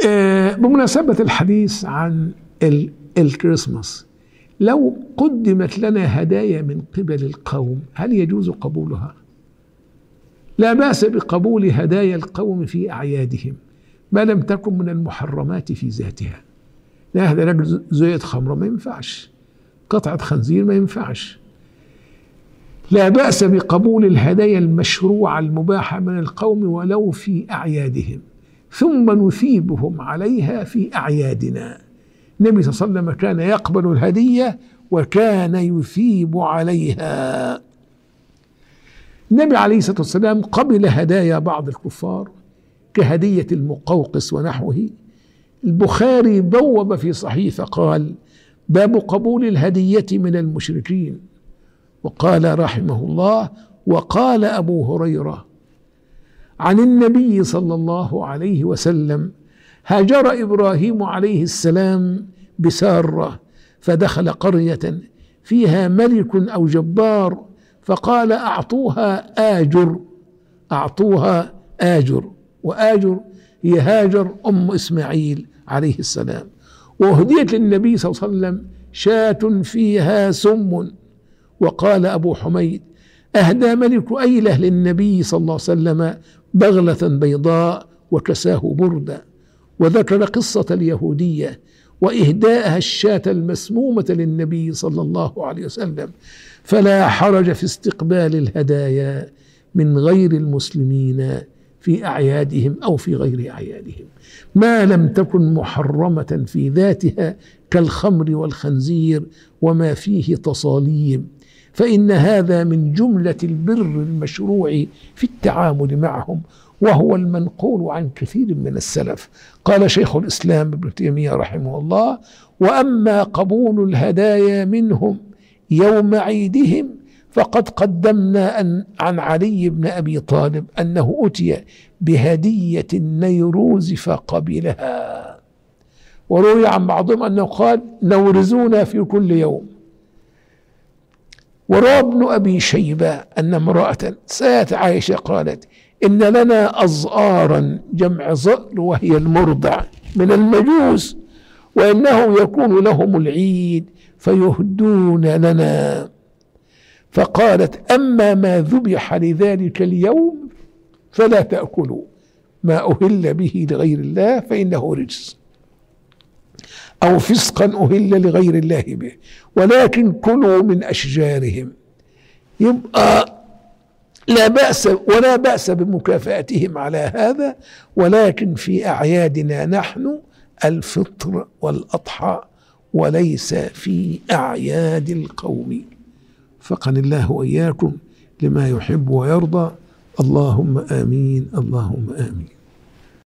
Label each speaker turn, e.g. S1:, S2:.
S1: بمناسبة الحديث عن الكريسماس، لو قدمت لنا هدايا من قبل القوم هل يجوز قبولها؟ لا بأس بقبول هدايا القوم في أعيادهم ما لم تكن من المحرمات في ذاتها. لا، هذا رجل زوية خمرة ما ينفعش، قطعة خنزير ما ينفعش. لا بأس بقبول الهدايا المشروعة المباحة من القوم ولو في أعيادهم، ثم نثيبهم عليها في أعيادنا. النبي صلى الله عليه وسلم كان يقبل الهدية وكان يثيب عليها. النبي عليه الصلاة والسلام قبل هدايا بعض الكفار كهدية المقوقس ونحوه. البخاري بوب في صحيح فقال: باب قبول الهدية من المشركين. وقال رحمه الله: وقال أبو هريرة عن النبي صلى الله عليه وسلم: هاجر إبراهيم عليه السلام بسارة فدخل قرية فيها ملك أو جبار فقال: أعطوها آجر. وآجر هي هاجر أم إسماعيل عليه السلام. وأهديت للنبي صلى الله عليه وسلم شاة فيها سم. وقال أبو حميد: أهدى ملك أيلة للنبي صلى الله عليه وسلم بغلة بيضاء وكساه بردة. وذكر قصة اليهودية وإهداءها الشاة المسمومة للنبي صلى الله عليه وسلم. فلا حرج في استقبال الهدايا من غير المسلمين في أعيادهم أو في غير أعيادهم ما لم تكن محرمة في ذاتها كالخمر والخنزير وما فيه تصاليب، فإن هذا من جملة البر المشروع في التعامل معهم، وهو المنقول عن كثير من السلف. قال شيخ الإسلام ابن تيمية رحمه الله: وأما قبول الهدايا منهم يوم عيدهم فقد قدمنا عن علي بن أبي طالب أنه أتي بهدية النيروز فقبلها. وروي عن بعضهم أنه قال: نورزونا في كل يوم. وروى ابن أبي شيبة أن امرأة سألت عائشة قالت: إن لنا أزآرا جمع زأر وهي المرضع من المجوس، وإنه يكون لهم العيد فيهدون لنا. فقالت: أما ما ذبح لذلك اليوم فلا تأكلوا، ما أهل به لغير الله فإنه رجس أو فسقا أهل لغير الله به، ولكن كلوا من أشجارهم. يبقى ولا بأس بمكافأتهم على هذا، ولكن في أعيادنا نحن الفطر والأضحى وليس في أعياد القوم. فقنا الله وإياكم لما يحب ويرضى. اللهم آمين، اللهم آمين.